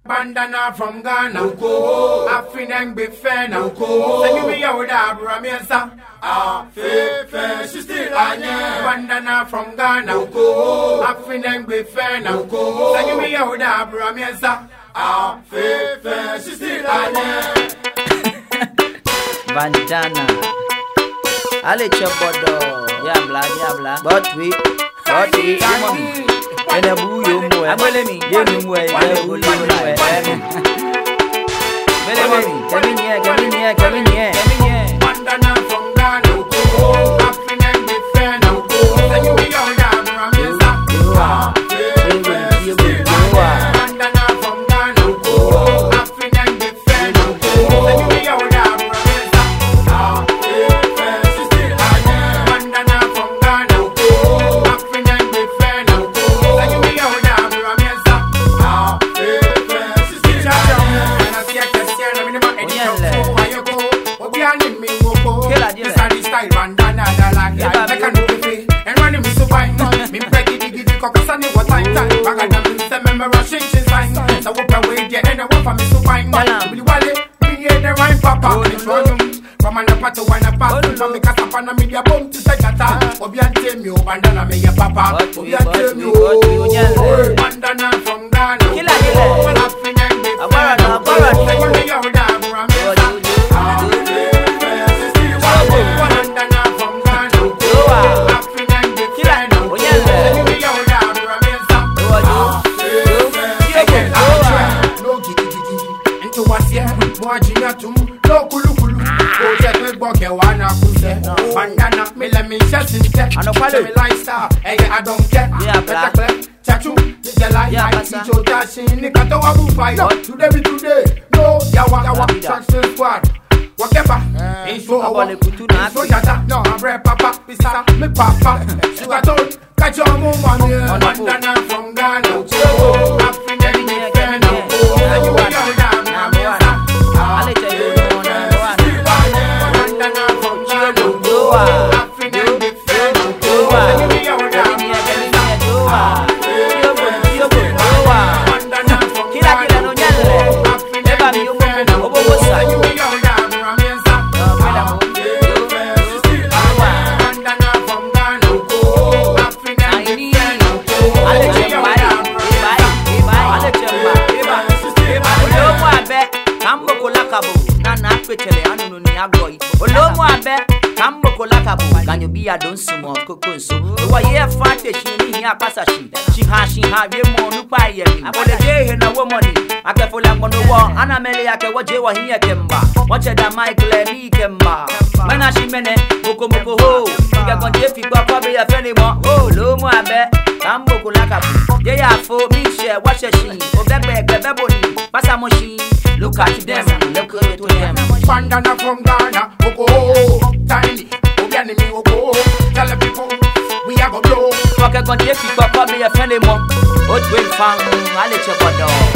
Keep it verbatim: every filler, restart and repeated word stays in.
Bandana from Ghana, African big fan, send me out of Ramesa. Ah, fe fe, she still anya. Bandana from Ghana, African big fan, send me out of Ramesa. Ah, fe fe, she still anya. Bandana, Ale Chopodo, Yabla, Yabla, but we, but we, and a boo, you know, I'm telling me, you know, where you are. Come in here, come in here, come in here. Bandana from Ghana, African big fan, send me out of Ramesa. Ah, fe fe, she still anya. Bandana from Ghana, African big fan, send me out of Ramesa. Ah, fe fe, she still anya. Bandana from Ghana, African big fan, send me out of Ramesa. Ah, fe fe, she still anya. And I see a question, I mean, about any of you, why you go? What behind me, Moko? This are the style, bandana, da la, I can do it. And running me so fine, me break it, give it, cause I know what time time. Bagada, me say, remember, shake, shake, sign. So walk away, yeah, and I walk for me so fine. Really, wallet, me hear the rhyme, papa. From an apart to one apart, from me, cast upon a media bomb to say that. Obian tell me, bandana, me, your papa. Obian tell me, bandana from Ghana. African big fan, take me out of Ramesa. Bandana from Ghana, African big fan, take me out of Ramesa. No giddy giddy, into what's here, more ginatum, no kulu kulu. Go check me boke wana kuse. Bandana, me let me shut in there. I don't follow me lifestyle, hey, I don't care. Better clear, chachu, it's a lie. I see your dashing, Nick, I don't want to fight. Today be today, no, yawa, yawa, traction squad. Whatever, ain't so our, ain't so yata. No, I'm red papa, pisa, me papa. Sugar toad, catch your mom on bandana from Ghana, African big fan, and you are down, Ramesa. I'll let you know, bandana from Ghana, African big fan, and you are down, Ramesa. Bandana from Ghana, African big fan, and you are down, Ramesa. Olomo abe kambo kolakabu ganyo biya don sumo kokonso wa ye fate shi ni hia pasashi shi ha shi ha we mo nu pa ye mi ole je he na wo money akefola ngono wo anamele yake wo je wo hia kemba wo cheda Michael mi kemba mana shi mene moko moko ho ga gonje fi gba kwa be ya feni mo olomo abe kambo kolakabu ye ya fo mi she wa she shi obegbe gbebe boni pasa mo shi. Look at them, look at them. Bandana from Ghana, Oko, tiny, Oganimi, Oko. Tell the people, we are go blow. Fuck a gun, if you got me a friendly one. What will fang, I'll let you go.